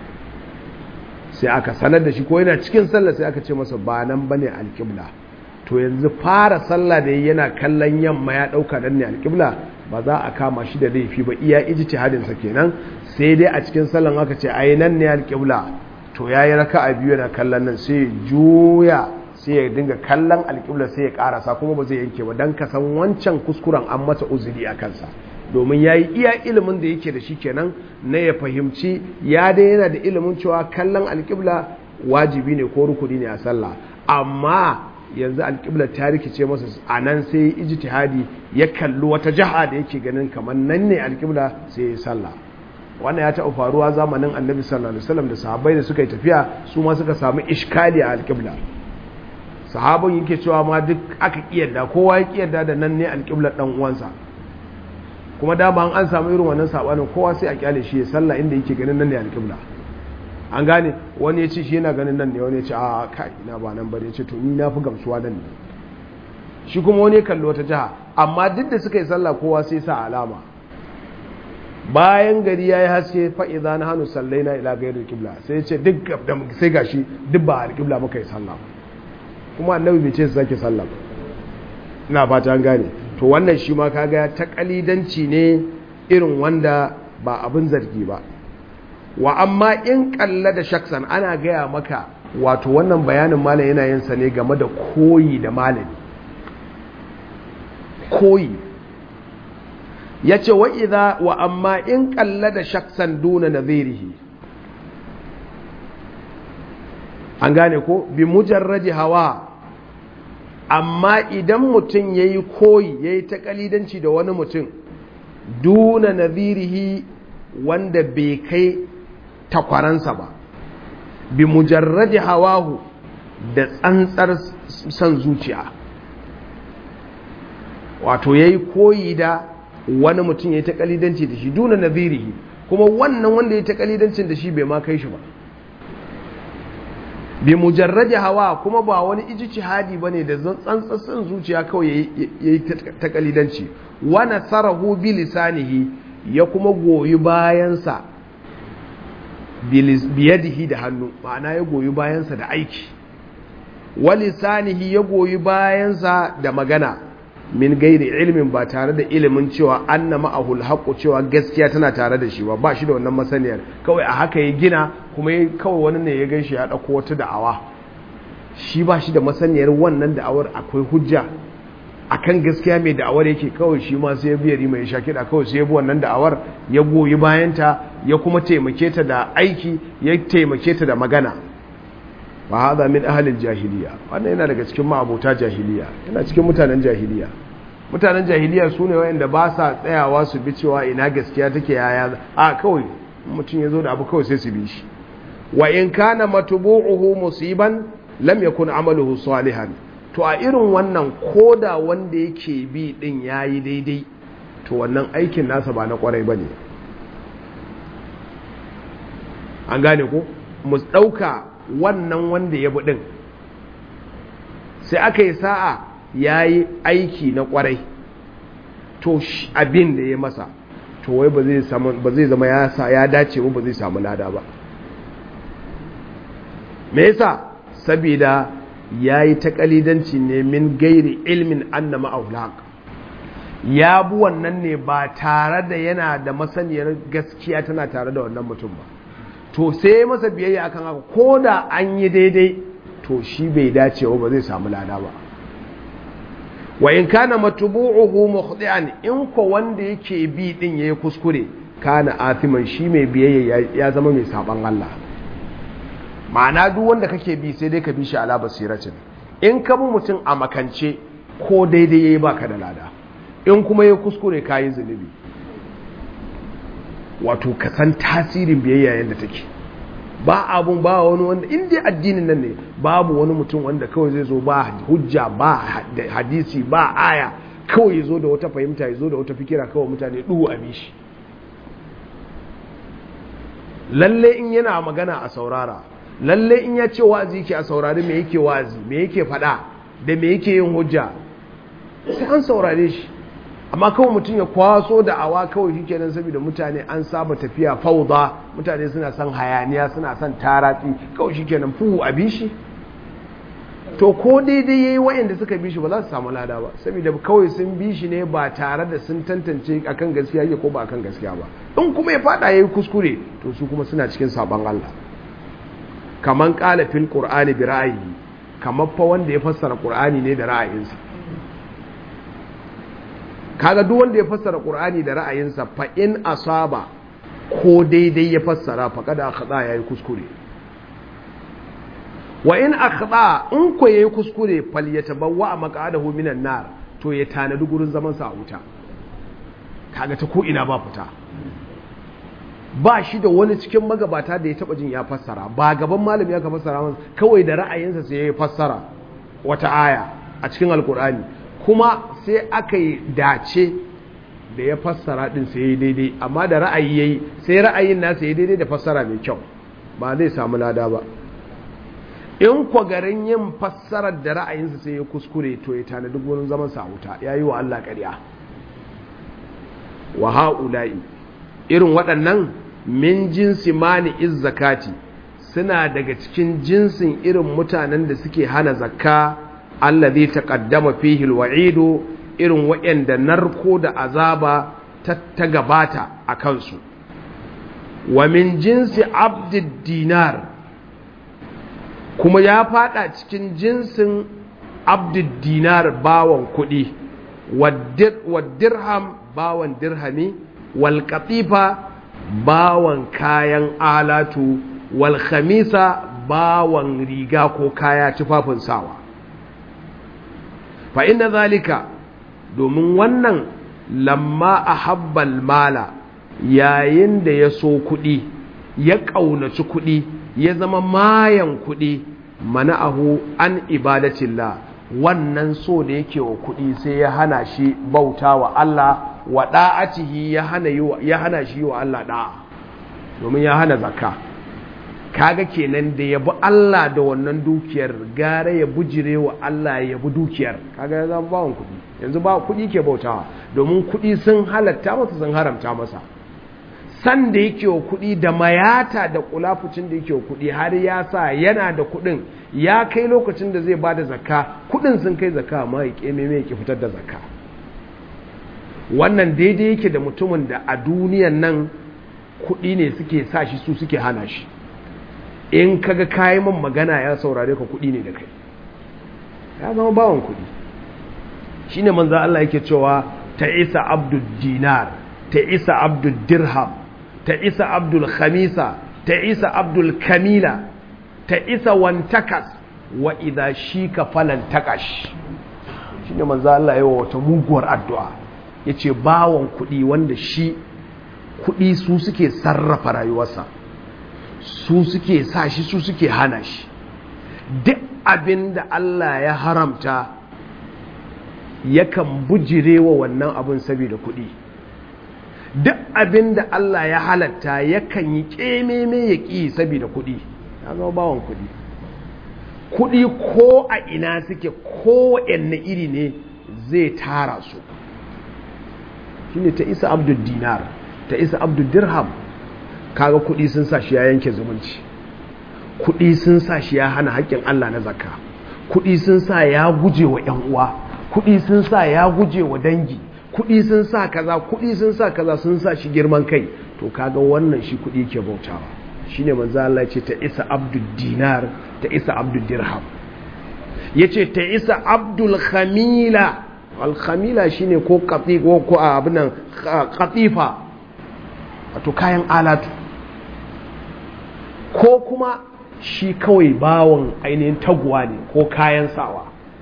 sai aka sanar da shi ko yana cikin sallah sai aka ce masa ba nan bane alƙibla. To yanzu fara sallah da yana kallon yamma ya dauka dan ne alƙibla, ba za a kama shi da laifi ba, iya ijtihadin sa kenan. Sai dai a cikin sallan aka ce ai nan ne alƙibla, to yayi raka'a biyu yana kallon nan, sai juya sai ya dinga kallon alƙibla sai ya karasa, kuma ba zai yanke ba dan ka san wancan kuskuren an masa uzuri a kansa. domin yayi iya ilimin da yake da shi kenan na ya fahimci ya dai yana da ilimin cewa kallon alƙibla wajibi ne ko rukuni ne a sallah, amma yanzu alƙibla ta rikice masa a nan sai ijtihadi ya kalli wata jaha da yake ganin kamar nan ne alƙibla sai ya sallah. Wannan ya taɓa faruwa zamanin annabi sallallahu alaihi wasallam da sahabbai da suka yi tafiya su ma suka samu iskali a alƙibla. Sahabin yake cewa ma duk aka kiyarda, kowa ya kiyarda da nan ne alƙiblar dan uwansa, kuma dama an samu irin wannan sabanin kowa sai a kyale shi ya sallah inda yake ganin nan ne alƙibla. An gane, wani ya ce shi yana ganin nan ne, wani ya ce a kai ina ba nan bane, ya ce to ni na fi gamsuwa nan ne, shi kuma wani ya kalli wata jiha, amma duk da suka yi sallah kowa sai sa alama. Bayan gari ya yi haske fa'iza na hannu sallai na ila gairar kibla, sai ya ce duk da sai gashi duk ba alƙibla muka yi sallah, kuma annabi bai ce su sake sallah ba. Ina fata an gane, to wannan shi ma kaga ta kalidanci ne irin wanda ba abin zargi ba. Wa amma in kalla da shaksan, ana gaya maka wato wannan bayanin malam yana yin sa ne game da koyi da malami. Koyi yace wa amma in kalla da shaksan duna nadhirihi, an gane ko bi mujarradi hawa, amma idan mutum yayi koyi yayi ta kalidanci da wani mutum duna nadhirihi wanda bai kai takwaransa ba, bi mujarradi hawahu da tsantsar san zuciya, wato yayi koyi da wani mutum yayi ta kalidanci da shi duna nadhirihi, kuma wannan wanda yayi ta kalidancin da shi bai ma kai shi ba, bi mujarradi hawa, kuma ba wani ijtihadi bane da tsantsar san zuciya kawai yayi ta kalidanci. Wa nasarahu bi lisanihi, ya kuma goyi bayansa biyadihi da hannu, ma'ana ya goyi bayansa da aiki. Wa lisanihi, ya goyi bayansa da magana, min gairi ilmin, ba tare da ilimin cewa anna ma'ahul haqqu, cewa gaskiya tana tare da shi ba shi da wannan masaniyar, kawai a haka ya gina, kuma kawai wani ne ya ganshi ya dauko wata da'awa, shi ba shi da masaniyar wannan da'awar akwai hujja akan gaskiya mai da'awar yake, kawai shi ma sai ya biya rima ya sha kiɗa, kawai sai ya bi wannan da'awar, ya goyi bayanta, ya kuma taimake ta da aiki, ya taimake ta da magana. Ba haɗa min ahalin jahiliya, wannan yana daga cikin ma'abota jahiliya, yana cikin mutanen jahiliya. Mutanen jahiliya su ne wa'anda ba sa tsayawa su bi cewa ina gaskiya take, yaya a kawai mutum ya zo da abu kawai sai su bi shi. Wa in kana matbu'uhu musiban lam yakun amaluhu salihan, to a irin wannan koda wanda yake bi din yayi daidai, to wannan aikin nasa ba na kwarai bane. An gane ko? Mu dauka wannan wanda ya bi din, sai aka yi sa'a yayi aiki na kwarai, to abin da ya masa, to wai ba zai zama ya dace ba zai samu lada ba. Me yasa? Saboda yayi ta kalidanci ne min gairi ilmin anna ma'aulaq, ya bu wannan ne ba tare da yana da masaniyar gaskiya tana tare da wannan mutum ba, to sai masa biyayya akan haka, ko da an yi daidai to shi bai dace ba zai samu lada ba. Wa in kana matbu'uhu mukhdi'an, in ko wanda yake bi din yayi kuskure, kana athiman, shi mai biyayya ya zama mai saban Allah. Ma'ana duk wanda kake bi sai dai ka bi shi ala basiratin, in ka bi mutum a makance ko daidai yayi baka da lada, in kuma yayi kuskure kayi zunubi. Wato ka san tasirin biyayya yanda take, ba abun ba wani wanda in dai addinin nan ne, babu wani mutum wanda kawai zai zo ba hujja ba hadisi ba aya, kawai ya zo da wata fahimta, ya zo da wata fikira, kawai mutane duhu a bishi. Lalle in yana magana a saurara, lalle in ya ce wa'azi yake a saurari me yake wa'azi, me yake faɗa, da me yake yin hujja, sai an saurare shi. Amma kawai mutum ya kwaso da awa kawai shi kenan, saboda mutane an saba tafiya fauda, mutane suna son hayaniya, suna son taratsi, kawai shi kenan fuhu a bishi. To ko daidai yayi wayanda suka bi shi ba za su samu lada ba, saboda kawai sun bi shi ne ba tare da sun tantance akan gaskiya yake ko ba akan gaskiya ba. In kuma ya fada yayi kuskure, to su kuma suna cikin saban Allah. Kaman qala fil qur'ani bi ra'ayi, kamar fa wanda ya fassara qur'ani ne da ra'ayinsa. kaga duk wanda ya fassara Qur'ani da ra'ayinsa fa in asaba ko daidai ya fassara fa kada akhda yayi kuskure wa in akhda in ko yayi kuskure falyatabawwa maq'adahu minan nar to ya tanadi gurin zaman sa a wuta kaga ta ko ina ba fita ba shi da wani cikin magabata da ya taba jin ya fassara ba gaban malami ya ka fassara masa kawai da ra'ayinsa sai ya fassara wata aya a cikin alkur'ani kuma sai aka yi dace da ya fassara din sai ya daidai amma da ra'ayi yayi sai ra'ayin nasa ya daidai da fassara mai kyau ba zai samu lada ba in kwa garin yin fassarar da ra'ayinsa sai ya kuskure to ya tanadi gurin zaman sa wuta yayi wa Allah ƙarya wa ha'ula'i irin waɗannan min jinsi mani iz zakati suna daga cikin jinsin irin mutanen da suke hana zakka allazi taqaddama fihi alwa'idu irin waɗanda narko da azaba ta gabata a kansu wa min jinsi abdid dinar kuma ya fada cikin jinsin abdid dinar bawan kuɗi wa dirham bawan dirhami wal qatifa bawan kayan alatu wal khamisa bawan riga ko kaya tufafin sawa fa inna zalika domin wannan lamma ahabbal mala yayin da ya so kuɗi ya ƙaunaci kuɗi ya zama mayan kuɗi mana'ahu an ibadatillah wannan so da yake wa kuɗi sai ya hana shi bauta wa Allah wa da'atihi ya hana shi wa Allah da'a domin ya hana zakka kaga kenan da yabi Allah da wannan dukiyar gare ya bujire wa Allah ya yabi dukiyar kaga ya zama bawon kuɗi yanzu ba kuɗi ke bautawa domin kuɗi sun halatta masa sun haramta masa san da yake wa kuɗi da mayata da kulafucin da yake wa kuɗi har ya sa yana da kuɗin ya kai lokacin da zai ba da zakka kuɗin sun kai zakka amma ya ƙeme mai ke fitar da zakka wannan daidai yake da mutumin da a duniyan nan kuɗi ne suke sa shi su suke hana shi in kaga kayi man magana ya saurare ka kuɗi ne da kai ya zama bawan kuɗi shine manzo Allah yake cewa ta isa abdul dinar ta isa abdul dirham ta isa abdul khamisa ta isa abdul kamila ta isa wantakas wa idha shika falan takash shine manzo Allah yayi wata muguwar addu'a yace bawon kuɗi wanda shi kuɗi su suke sarrafa rayuwarsa su suke sa shi su suke hana shi duk abin da Allah ya haramta yakan bujirewa wannan abin saboda kuɗi duk abin da Allah ya halatta yakan yi ƙememe ya ƙi saboda kuɗi ya zama bawon kuɗi kuɗi ko a ina suke kowanne iri ne zai tara su shine ta isa abdul dinar ta isa abdul dirham kaga kuɗi sun sa shi ya yanke zumunci kuɗi sun sa shi ya hana haƙƙin Allah na zakka kuɗi sun sa ya guje wa ƴan uwa kuɗi sun sa ya guje wa dangi kuɗi sun sa kaza kuɗi sun sa kaza sun sa shi girman kai to kaga wannan shi kuɗi ke bautawa shine manzo Allah ya ce ta isa abdul dinar ta isa abdul dirham yace ta isa abdul khamila al khamila shine ko qati ko abinan qatifa wato kayan alatu ko kuma shi kawai bawon ainihin taguwa ne ko kayan sawa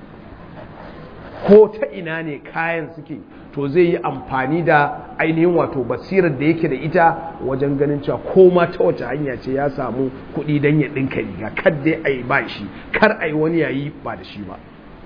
ko ta ina ne kayan suke to zai yi amfani da ainihin wato basirar da yake da ita wajen ganin cewa ko ma ta wace hanya ce ya samu kuɗi don ya ɗinka riga kar dai a yi ba shi kar a yi wani yayi ba da shi ba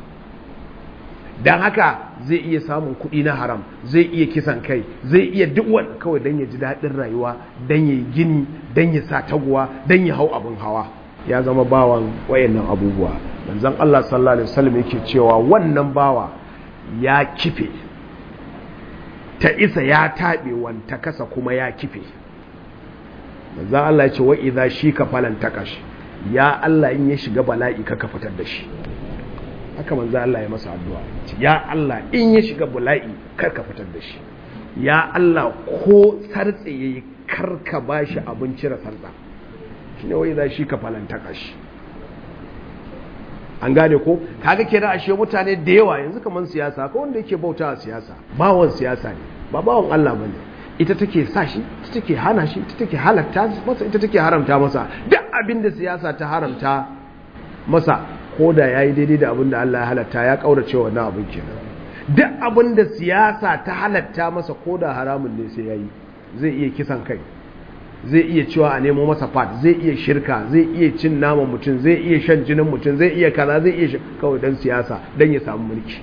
don haka zai iya samun kuɗi na haram zai iya kisan kai zai iya duk wani kawai don ya ji daɗin rayuwa don ya yi gini don ya sa taguwa don ya hau abin hawa ya zama bawan wayannan abubuwa manzon Allah sallallahu alaihi wasallam yake cewa wannan bawa ya kife ta isa ya taɓe wanta kasa kuma ya kife manzon Allah ya ce wa idza shika falan takash ya Allah in ya shiga bala'i ka fitar da shi haka manzo Allah ya masa addu'a ya Allah in ya shiga bala'i kar ka fitar da shi ya Allah ko sartse yayi kar ka bashi abin cire sartsa shine wai za shi ka falanta kashi an gane ko kaga kenan ashe mutane da yawa yanzu kaman siyasa ko wanda yake bautawa siyasa bawon siyasa ne ba bawon Allah bane ita take sa shi ita take hana shi ita take halatta masa ita take haramta masa duk abinda siyasa ta haramta masa koda yayi daidai da abinda Allah ya halatta ya kaurace wannan abin kenan duk abinda siyasa ta halatta masa koda haramun ne sai yayi zai iya kisan kai zai iya cewa a nemo masa fat zai iya shirka zai iya cin naman mutum zai iya shan jinin mutum zai iya kaza zai iya kawai dan siyasa dan ya samu mulki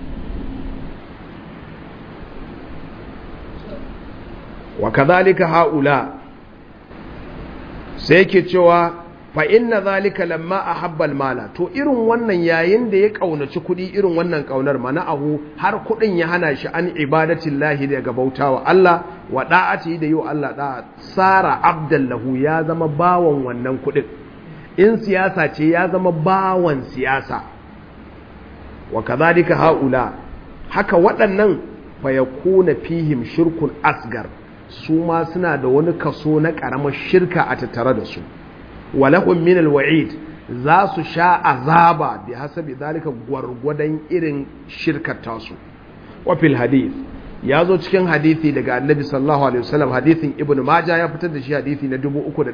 wa kadhalika haula sai yake cewa fa inna zalika lamma ahabba almala to irin wannan yayin da ya kaunaci kudi irin wannan kaunar mana'ahu har kudin ya hana shi an ibadatillahi daga bautawa Allah wa da'ati da yau Allah da sara abdallahu ya zama bawan wannan kudin in siyasa ce ya zama bawan siyasa wa kadhalika haula haka waɗannan fa yakuna fihim shirkun asgar su ma suna da wani kaso na karamar shirka a tattare da su walahum min alwa'id za su sha azaba bi hasabi zalika gwargwadon irin shirkar tasu wa fil hadith ya zo cikin hadithi daga annabi sallallahu alaihi wasallam hadithin ibnu majah ya fitar da shi hadithi na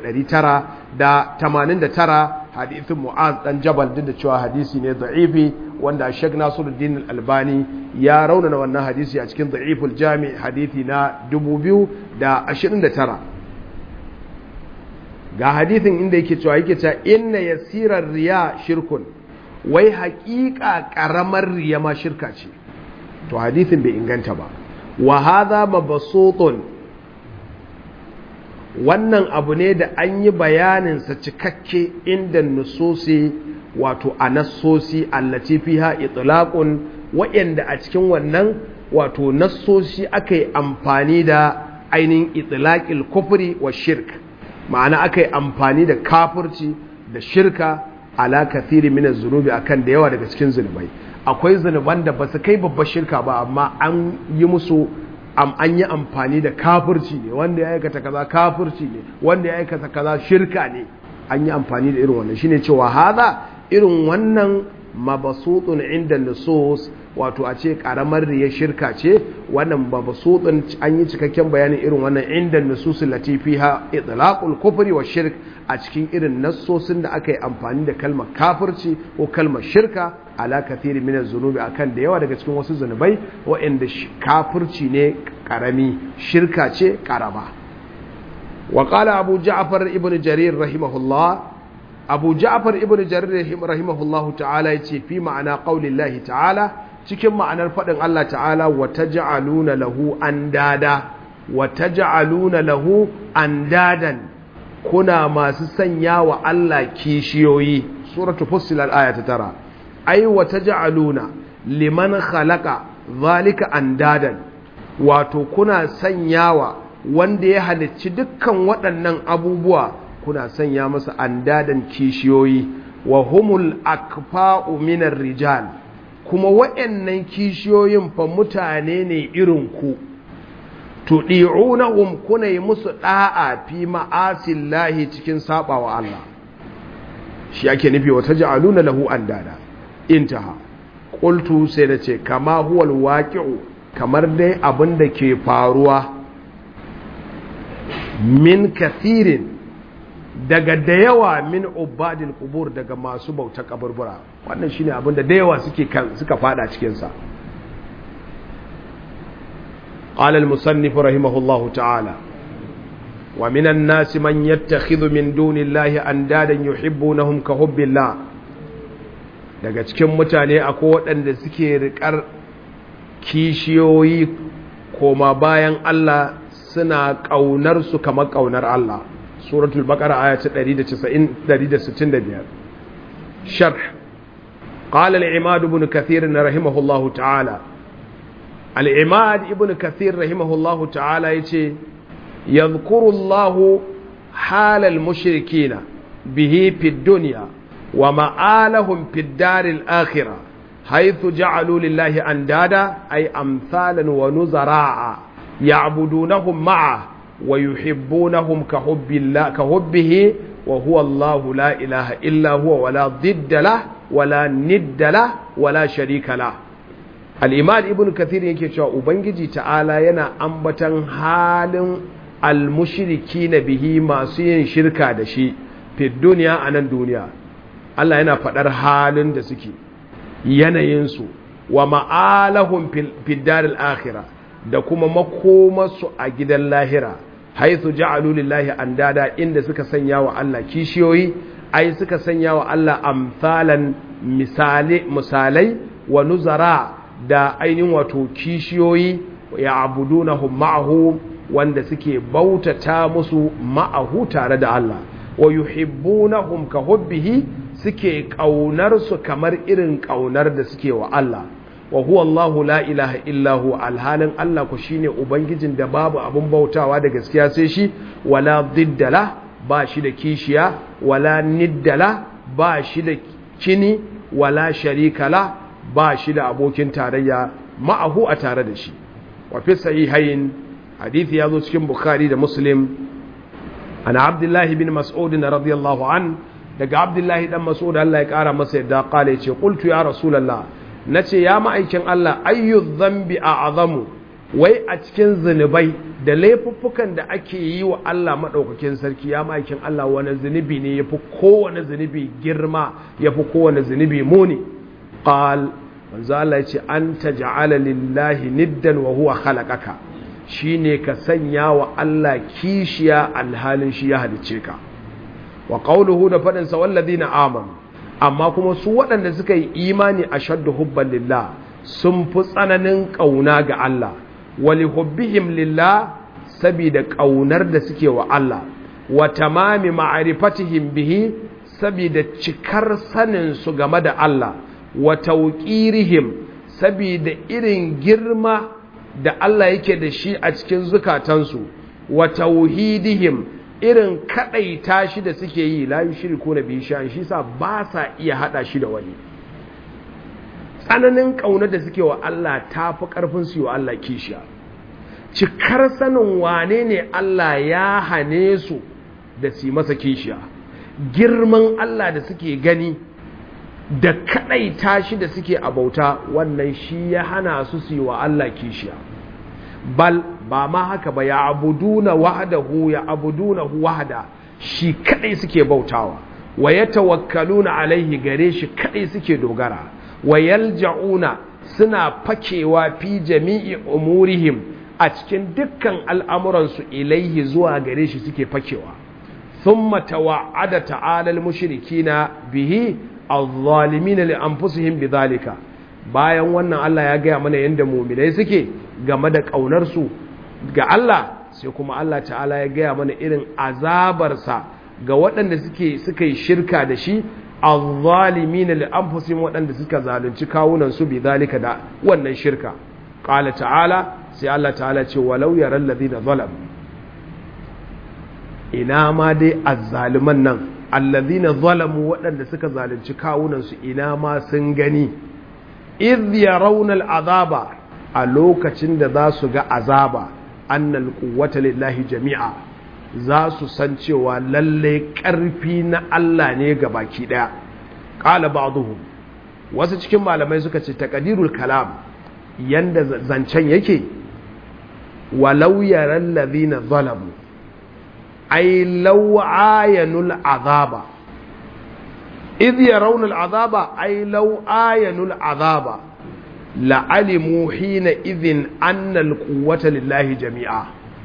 3989 hadithin mu'az dan jabal din da cewa hadisi ne da'ifi wanda Sheikh Nasiruddin Al-Albani ya raunana wannan hadisi a cikin da'iful jami' hadithi na 2029 ga hadithin inda yake cewa inna yasirar riya shirkun wai haƙiƙa ƙaramar riya ma shirka ce to hadithin bai inganta ba wa hadha mabsutun wannan abu ne da an yi bayanin sa cikakke inda nususi wato anassosi allati fiha itlaqun wa'anda a cikin wannan wato nassosi akai amfani da ainihin itlaqil kufri wa shirk ma'ana aka yi amfani da kafirci da shirka ala kathiri min zunubi akan da yawa daga cikin zunubai akwai zunuban da ba su kai babbar shirka ba amma an yi musu an yi amfani da kafirci ne wanda ya aikata kaza kafirci ne wanda ya aikata kaza shirka ne an yi amfani da irin wannan shine cewa haza irin wannan mabasutun inda nusus wato a ce karamar riya shirka ce wannan mabasutun an yi cikakken bayanin irin wannan inda nusus lati fiha itlaqul kufri wa shirk a cikin irin nassosin da aka yi amfani da kalmar kafirci ko kalmar shirka ala kathiri min az-zunubi akan da yawa daga cikin wasu zunubai waɗanda kafirci ne karami shirka ce karama wa qala abu ja'far ibn jarir rahimahullah abu ja'far ibn jarir rahimahullah ta'ala yace fi ma'ana qaulillahi ta'ala cikin ma'anar fadin Allah ta'ala wa taj'aluna lahu andada wa taj'aluna lahu andadan kuna masu sanya wa Allah kishiyoyi suratul fussilat aya ta 9 ai wa taj'aluna liman khalaqa zalika andadan wato kuna sanyawa wanda ya halicci dukkan waɗannan abubuwa kuna sanya masa andadan kishiyoyi wa humul akfa'u minar rijal kuma waɗannan kishiyoyin fa mutane ne irin ku tudi'unahum kuna yi musu da'a fi ma'asillahi cikin sabawa Allah shi yake nufi wa taj'aluna lahu andada intaha qultu sai da ce kama huwal waqi'u kamar dai abin da ke faruwa min kathirin daga da yawa min ubadil qubur daga masu bauta kaburbura wannan shine abin da yawa suka fada cikin sa qala al musannif rahimahullahu ta'ala wa minan nasi man yattakhidhu min dunillahi andadan yuhibbunahum ka hubbillah daga cikin mutane akwai waɗanda suke riƙar kishiyoyi koma bayan Allah suna ƙaunar su kamar ƙaunar Allah suratul baqara aya ta 165 sharh qala al-imad ibn kathir rahimahullahu ta'ala al-imad ibn kathir rahimahullahu ta'ala yace yadhkuru Allah hal al-mushrikeena bihi fid dunya wa ma'alahum fid daril akhirah حيث جعلوا لله أندادا أي أمثالا ونزراء يعبدونهم معه ويحبونهم كحبه wa huwa Allahu la ilaha illa huwa wala didda la wala nidda la wala sharika la. al-imam ibn kathir yake cewa ubangiji ta'ala yana ambatan halin al-mushrikina bihi masu yin shirka da shi fi duniya anan duniya. Allah yana faɗar halin da suke, yanayinsu, wa ma'alahum fil daril akhirah, da kuma makomarsu a gidan lahira, haithu ja'alu lillahi andada, inda suka sanya wa Allah kishiyoyi, ai suka sanya wa Allah amsalan misalai wa nuzara da ainihin wato kishiyoyi, ya abudunahum ma'ahu, wanda suke bautata musu ma'ahu tare da Allah, wa yuhibbunahum ka hubbihi, suke kaunar su kamar irin kaunar da suke wa Allah. wa huwa Allahu la ilaha illa hu, alhalin Allah ku shine ubangijin da babu abun bautawa da gaskiya sai shi, wala diddala, ba shi da kishiya, wala niddala, ba shi da kini, wala sharikala, ba shi da abokin tarayya ma'ahu a tare da shi. wa fi sahihain, hadithi ya zo cikin Bukhari da Muslim, ana Abdullahi bin Mas'ud radiyallahu an, daga Abdullahi dan Mas'ud Allah ya kara masa yadda kale ce qultu ya rasulullah, nace ya ma'aikin Allah, ayyu dhanbi a'zamu, wai a cikin zunubai da laifuffukan da ake yi wa Allah madaukakin sarki, ya ma'aikin Allah wani zunubi ne yafi kowane zunubi girma, yafi kowane zunubi muni? Qal, manzo Allah yace an taj'ala lillahi niddan wa huwa khalaqaka, shine ka sanya wa Allah kishiya alhalin shi ya halice ka. wa qawluhu, da fadin sa walladina amanu, amma kuma su waɗanda suka yi imani ashaddu hubban lillah, sun fi tsananin ƙauna ga Allah, wali hubbihim lillah, sabida ƙaunar da suke wa Allah, wa tamami ma'rifatihim bihi, sabida cikar sanin su game da Allah, wa tawqirihim, sabida irin girma da Allah yake da shi a cikin zukatansu, wa tauhidihim, irin kadaita shi da suke yi, la yushriku na bihi shay'an, shi sa ba sa iya hada shi da wani. Tsananin kauna da suke wa Allah tafi karfin su wa Allah kishiya. Cikar sanin wane ne Allah ya hane su da su masa kishiya. Girman Allah da suke gani da kadaita shi da suke abauta, wannan shi ya hana su su wa Allah kishiya. Bal ba ma haka ba, ya abuduna wahdahu wahda, shi kadai suke bautawa, wa yatawakkaluna alaihi, gare shi kadai suke dogara, wa yalja'una, suna fakewa fi jami'i umurihim, a cikin dukkan al'amuransu, ilaihi, zuwa gare shi suke fakewa. thumma tawa'ada ta'ala al-mushrikina bihi adh-dhalimin li anfusihim bidhalika. Bayan wannan Allah ya gaya mana yanda mu'minai suke game da kaunar su ga Allah, sai kuma Allah ta'ala ya gaya mana irin azabarsa ga waɗanda suka yi shirka da shi, adh-dhalimin li anfusihim, waɗanda suka zalunci kawunan su bidhalika, da wannan shirka. Qala ta'ala, sai Allah ta'ala ce walau yaral ladina zalamu, ina ma dai azzaliman nan, alladhina zalamu, waɗanda suka zalunci kawunansu, ina ma sun gani, idh yarawna al'azaba, a lokacin da za su ga azaba, annal quwwata lillahi jami'a, za su san cewa lalle ƙarfi na Allah ne ga baki ɗaya. Qala ba'dhum, wasu cikin malamai suka ce taqdirul kalam, yanda zancen yake, walau yaral ladhina zalamu, ay law ayanul azaba, idh yarawna al'azaba, ay law ayanul azaba, la'alimu hina idhin anna al-quwwata lillahi jami'a.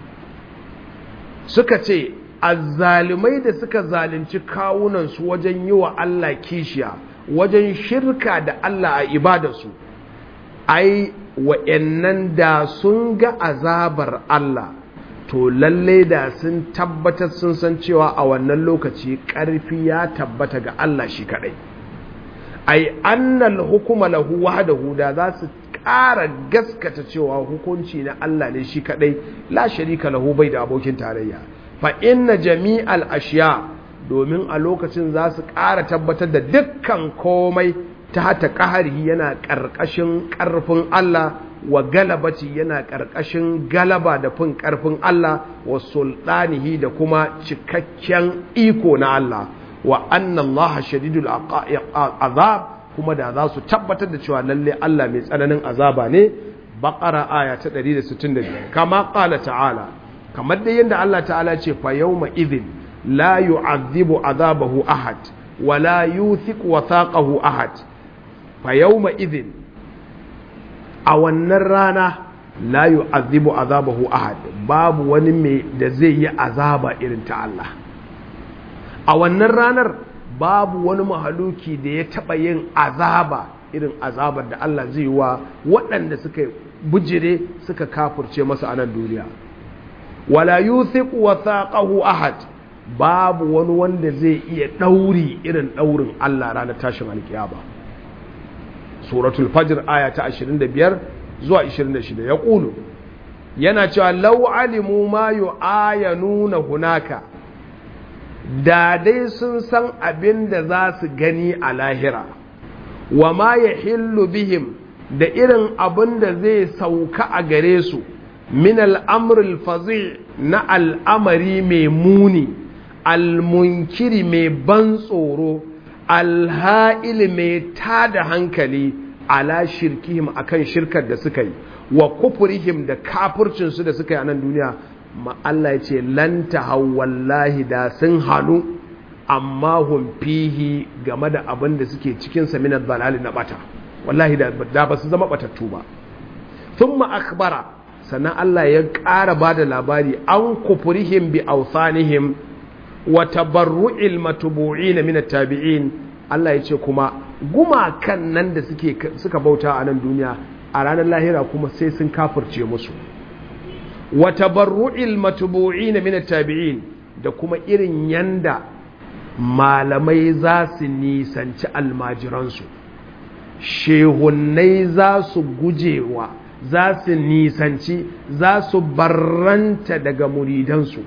Suka ce azzalimai da suka zalunci kawunan su wajen yi wa Allah kishiya, wajen shirka da Allah a ibadarsu, ai wa'annan da sun ga azabar Allah, to lalle da sun tabbatar sun san cewa a wannan lokaci ƙarfi ya tabbata ga Allah shi kadai. Ai annal hukuma lahu wahdahu, da za su ƙara gaskata cewa hukunci na Allah ne shi kadai, la sharika lahu, bai da abokin tarayya. Fa inna jami'al ashiya, domin a lokacin za su ƙara tabbatar da dukkan komai ta hata ƙahari yana ƙarƙashin ƙarfin Allah, wa galabati yana ƙarƙashin galaba da fin ƙarfin Allah wa sultanihi da kuma cikakken iko na Allah wa anna Allah shadidul azab kuma da za su tabbatar da cewa lalle Allah mai tsananin azaba ne. Baqara aya ta 165 kama qala ta'ala, kamar da yanda Allah ta'ala ce fa yawma idhin la yu'adhibu azabahu ahad wa la yuthiq wathaqahu ahad. Fa yawma idhin, a wannan rana, la yu'adhibu azabahu ahad, babu wani mai da zai yi azaba irin ta Allah. A wannan ranar babu wani mahaluki da ya taba yin azaba irin azabar da Allah zai wa waɗanda suka bujire suka kafirce masa a nan duniya. Wala yuthiq wathaqahu ahad, babu wani wanda zai iya ɗauri irin ɗaurin Allah ranar tashin alkiyama. Suratul Fajr aya ta 25 zuwa 26 ya ƙulu yana cewa law alimu ma yu'ayanuna hunaka, da dai sun san abin da za su gani a lahira, wa ma yahillu bihim, da irin abin da zai sauka a gare su, min al'amril fazi, na al'amari mai muni, al-munkiri mai ban tsoro, al-ha'il mai tada hankali, ala shirkihim akan shirkar da suka yi, wa kufurihim da kafircinsu da suka yi a nan duniya. Ma Allah ya ce lanta wallahi da sun hannu, amma hum fihi, game da abin da suke cikinsa min ad-dalal na bata, wallahi da ba su zama batattu ba. Thumma akhbara, sannan Allah ya ƙara ba da labari an kufurihim bi awthanihim wa tabarru'il matbu'in min at-tabi'in. Allah ya ce kuma gumakan nan da suka bauta a nan duniya, a ranar lahira kuma sai sun kafirce musu. Wa tabarru'il matbu'in min at-tabi'in, da kuma irin yanda malamai za su nisanci almajiransu, shehunnai za su gujewa, za su nisanci, za su barranta daga muridansu.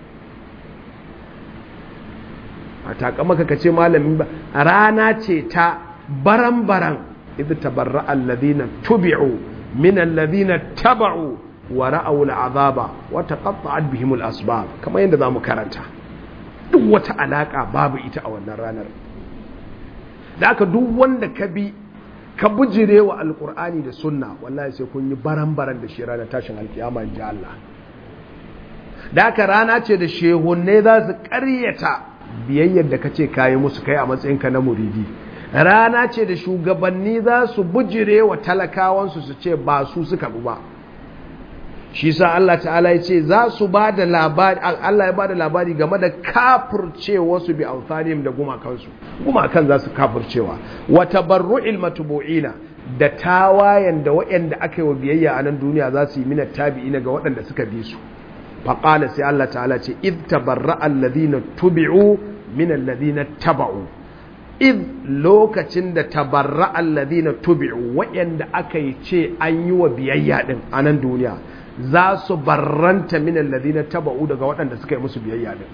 A takamaka ka ce malamin ba, rana ce ta baran-baran, idh tabarra alladhina tubi'u min alladhina taba'u wa ra'aw al'azaba wa taqatta'at bihim al-asbab, kamar yadda zamu karanta. Duk wata alaka babu ita a wannan ranar. Da aka duk wanda ka bi ka bujire wa alqur'ani da sunna, wallahi sai kun yi baran-baran da shi ranar tashin alkiyama inji Allah. Da aka rana ce da shehunne za su ƙaryata biyayyar da kace kayi musu kai a matsayinka na muridi. Rana ce da shugabanni za su bujire wa talakawansu su ce ba su suka bi ba. Shi sa Allah ta'ala ya ce za su ba da labari, Allah ya ba da labari game da kafircewa su bi amfanihim da gumakansu. Gumakan za su kafircewa. Wa tabarru'il matbu'ina, da tawayen da waɗanda aka yi wa biyayya a nan duniya za su yi minat tabi'ina ga waɗanda suka bi su. Faƙala sai Allah ta'ala ce id tabarra alladhina tubi'u min alladhina taba'u. Id, lokacin da tabarra alladhina tubi'u, waɗanda aka yi ce an yi wa biyayya din a nan duniya, za su barranta min alladhina taba'u daga waɗanda suka yi musu biyayya din.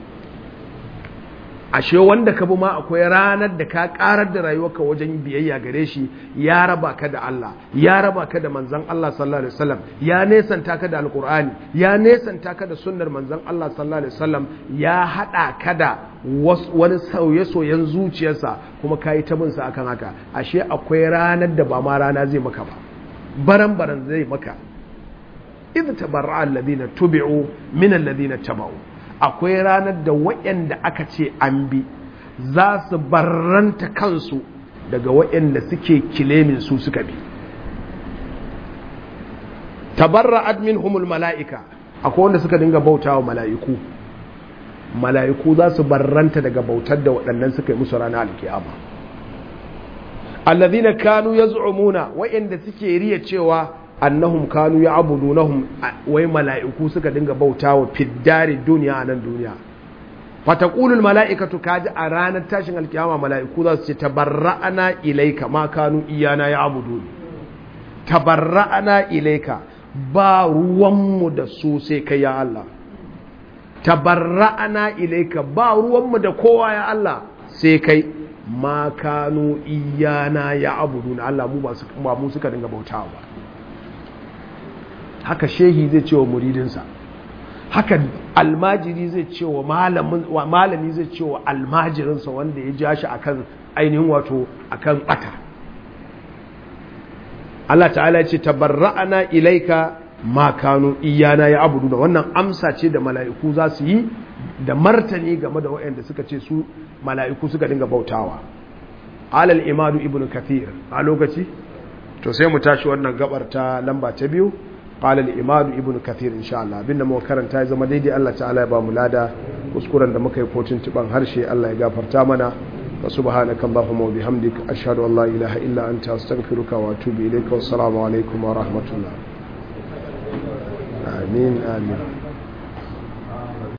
Ashe wanda ka bi ma akwai ranar da ka karar da rayuwarka wajen biyayya gare shi, ya raba ka da Allah, ya raba ka da manzon Allah sallallahu alaihi wasallam, ya nesanta ka da alqur'ani, ya nesanta ka da sunnar manzon Allah sallallahu alaihi wasallam, ya hada ka da wani sauye-soyen zuciyarsa, kuma kai ta bin sa akan haka. Ashe akwai ranar da ba ma rana zai maka ba, baran-baran zai maka. idh tabarra'a alladhina tubi'u min alladhina taba'u. Akwai ranar da waɗanda aka ce an bi za su barranta kansu daga waɗanda suke kilemin su suka bi. Tabarra'at minhumul mala'ika, akwai wanda suka dinga bautawa mala'iku. Mala'iku za su barranta daga bautar da waɗannan suka yi musu ranar alkiyama. Alladhina kanu yaz'umuna, waɗanda suke riya cewa annahum kanu ya'budunahum, wai mala'iku suka dinga bautawa fiddari duniya a nan duniya. Fataqulul mala'ikatu, kaji a ranar tashin alkiyama mala'iku za su ce tabarra'ana ilaika ma kanu iyana ya'budun. Tabarra'ana ilaika, ba ruwanmu da su sai kai ya Allah. Tabarra'ana ilaika, ba ruwanmu da kowa ya Allah sai kai. Ma kanu iyana ya'budun, Allah mu ba mu suka dinga bautawa ba. haka shehi zai ce wa muridinsa, haka almajiri zai ce wa malami zai ce wa almajirinsa wanda ya ja shi akan ainihin wato akan bata. Allah ta'ala ya ce tabarra'ana ilaika ma kanu iyana ya abudu, da wannan amsa ce da mala'iku za su yi da martani game da waɗanda suka ce su mala'iku suka dinga bautawa. Alal imadu ibn kathir a lokaci to sai mu tashi wannan gabar ta lamba ta 2. قال الإمام ابن كثير إن شاء الله بينما وكرن تاي زما ديدي الله تعالى يبا ملادا kuskuren da muka yi ko tuntuban harshe Allah ya gafarta mana. wa subhanaka allahumma wa bihamdik ashhadu an la ilaha illa anta astaghfiruka wa atubu ilayka. Wassalamu alaikum wa rahmatullah. Amin amin.